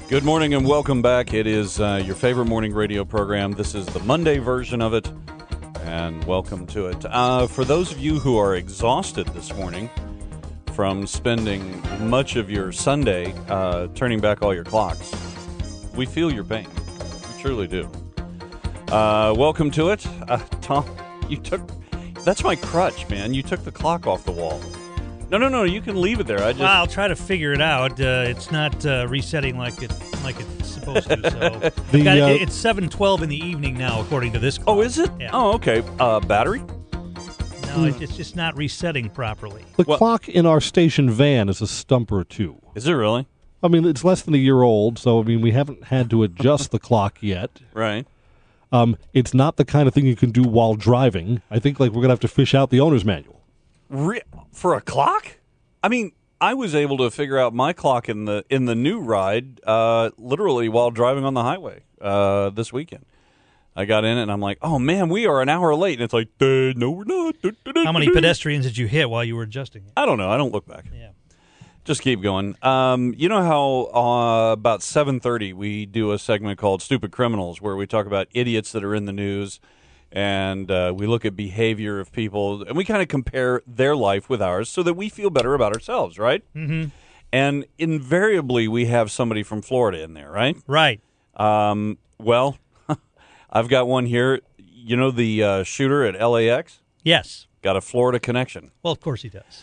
Good morning and welcome back. It is your favorite morning radio program. This is the Monday version of it, and welcome to it. For those of you who are exhausted this morning from spending much of your Sunday turning back all your clocks, we feel your pain. We truly do. Welcome to it. Tom, that's my crutch, man. You took the clock off the wall. No, you can leave it there. Well, I'll try to figure it out. It's not resetting like it's supposed to. So it's 7:12 in the evening now, according to this clock. Oh, is it? Yeah. Oh, okay. Battery? No, it's just not resetting properly. The clock in our station van is a stumper, too. Is it really? I mean, it's less than a year old, so, we haven't had to adjust the clock yet. Right. It's not the kind of thing you can do while driving. I think, we're going to have to fish out the owner's manual. For a clock? I mean, I was able to figure out my clock in the new ride literally while driving on the highway this weekend. I got in it and I'm like, oh man, we are an hour late. And it's like, no, we're not. How many pedestrians did you hit while you were adjusting it? I don't know. I don't look back. Yeah. Just keep going. You know how about 7:30 we do a segment called Stupid Criminals where we talk about idiots that are in the news. And we look at behavior of people, and we kind of compare their life with ours so that we feel better about ourselves, right? Mm-hmm. And invariably, we have somebody from Florida in there, right? Right. Well, I've got one here. You know the shooter at LAX? Yes. Got a Florida connection. Well, of course he does.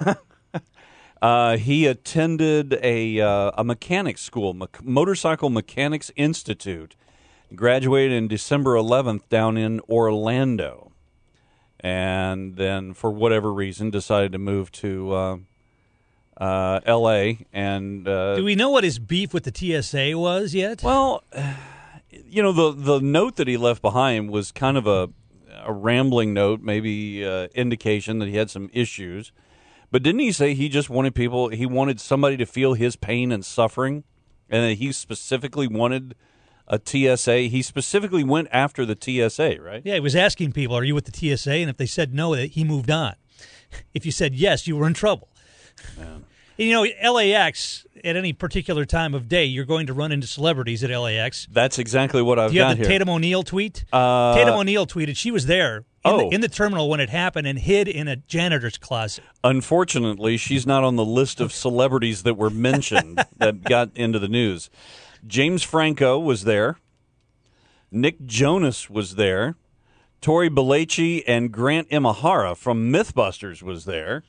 He attended a mechanics school, Motorcycle Mechanics Institute. Graduated in December 11th down in Orlando, and then for whatever reason decided to move to L.A. And do we know what his beef with the TSA was yet? Well, the note that he left behind was kind of a rambling note, maybe indication that he had some issues. But didn't he say he just wanted somebody to feel his pain and suffering, and that he specifically wanted a TSA? He specifically went after the TSA, right? Yeah, he was asking people, are you with the TSA? And if they said no, he moved on. If you said yes, you were in trouble. Man. And, LAX, at any particular time of day, you're going to run into celebrities at LAX. That's exactly what I've got here. Do you have the Tatum O'Neal tweet? Tatum O'Neal tweeted she was there in the terminal when it happened and hid in a janitor's closet. Unfortunately, she's not on the list of celebrities that were mentioned that got into the news. James Franco was there. Nick Jonas was there. Tori Belleci and Grant Imahara from Mythbusters was there.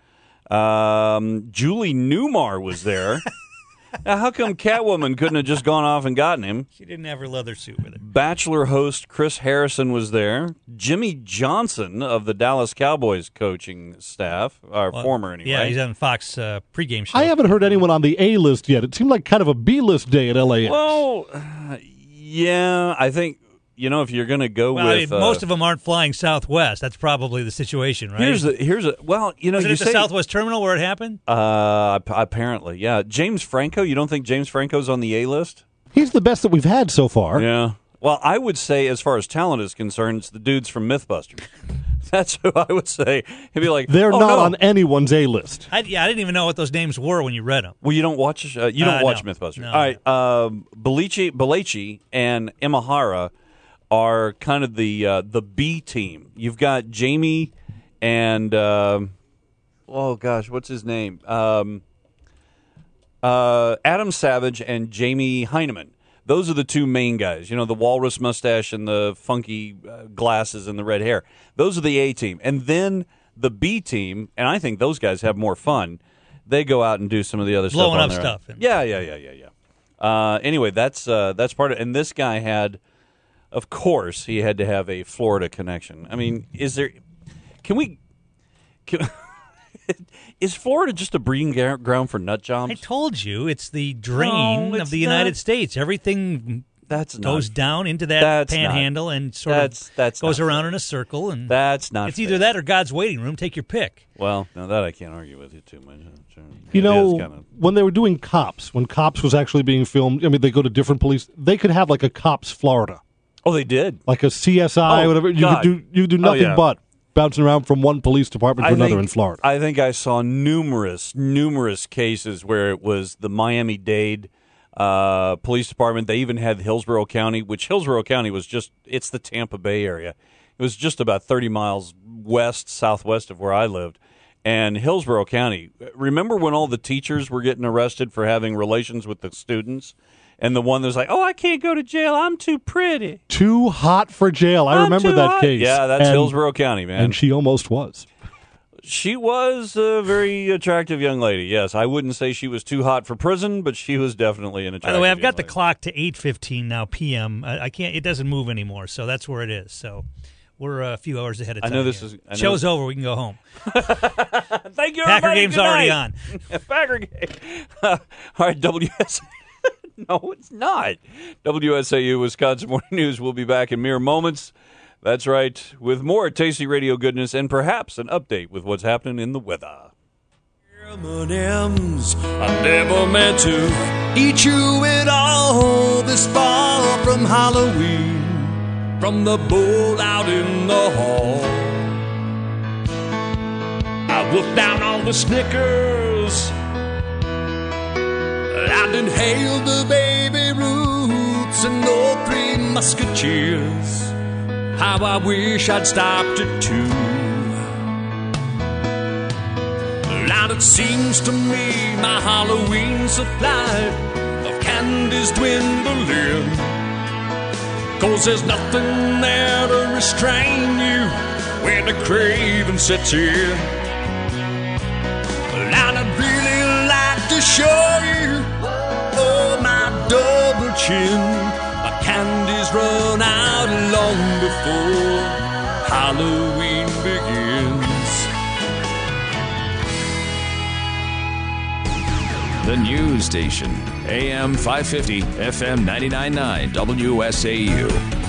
Julie Newmar was there. Now, how come Catwoman couldn't have just gone off and gotten him? She didn't have her leather suit with her. Bachelor host Chris Harrison was there. Jimmy Johnson of the Dallas Cowboys coaching staff, former anyway. Yeah, he's on Fox pregame show. I haven't heard anyone on the A list yet. It seemed like kind of a B list day at LAX. Well, yeah, I think, if you're going to go with... most of them aren't flying Southwest. That's probably the situation, right? Was it at the Southwest Terminal where it happened? Apparently, yeah. James Franco, you don't think James Franco's on the A list? He's the best that we've had so far. Yeah. Well, I would say, as far as talent is concerned, it's the dudes from Mythbusters. That's who I would say. He'd be like, they're not on anyone's A list. I didn't even know what those names were when you read them. Well, you don't watch. Mythbusters. No. All right. Belleci and Imahara are kind of the B team. You've got Jamie and what's his name? Adam Savage and Jamie Heineman. Those are the two main guys. The walrus mustache and the funky glasses and the red hair. Those are the A team. And then the B team, and I think those guys have more fun. They go out and do some of the other blowing stuff. Blowing up stuff. Yeah. Anyway, that's part of it. And this guy had, of course, he had to have a Florida connection. I mean, is Florida just a breeding ground for nut jobs? I told you, it's the drain of the United States. Everything goes down into that panhandle and goes around in a circle. And that's not It's either that or God's waiting room. Take your pick. Well, now that I can't argue with you too much. When they were doing Cops, when Cops was actually being filmed, they go to different police. They could have like a Cops Florida. Oh, they did? Like a CSI, whatever. You do nothing but bouncing around from one police department to another in Florida. I think I saw numerous cases where it was the Miami-Dade police department. They even had Hillsborough County, which Hillsborough County was it's the Tampa Bay area. It was just about 30 miles southwest of where I lived. And Hillsborough County, remember when all the teachers were getting arrested for having relations with the students? And the one that was like, I can't go to jail. I'm too pretty. Too hot for jail. I remember that case. Yeah, that's Hillsborough County, man. And she almost was. She was a very attractive young lady, yes. I wouldn't say she was too hot for prison, but she was definitely an attractive young lady. By the way, I've got the clock to 8:15 now p.m. I can't. It doesn't move anymore, so that's where it is. So we're a few hours ahead of time. I know this is... Show's over. We can go home. Thank you, everybody. Packer game's already on. Packer game. All right, WSAU. No, it's not. WSAU Wisconsin Morning News will be back in mere moments. That's right, with more tasty radio goodness and perhaps an update with what's happening in the weather. M&M's, I never meant to eat you at all this far from Halloween, from the bowl out in the hall. I wolfed down all the Snickers and inhaled the Baby Roots and no Three Musketeers. How I wish I'd stopped at 2. Now it seems to me my Halloween supply of candy's dwindling, 'cause there's nothing there to restrain you when the craving sets in. And I'd really like to show you my double chin. My candy's run out long before Halloween begins. The news station, AM 550, FM 99.9, WSAU.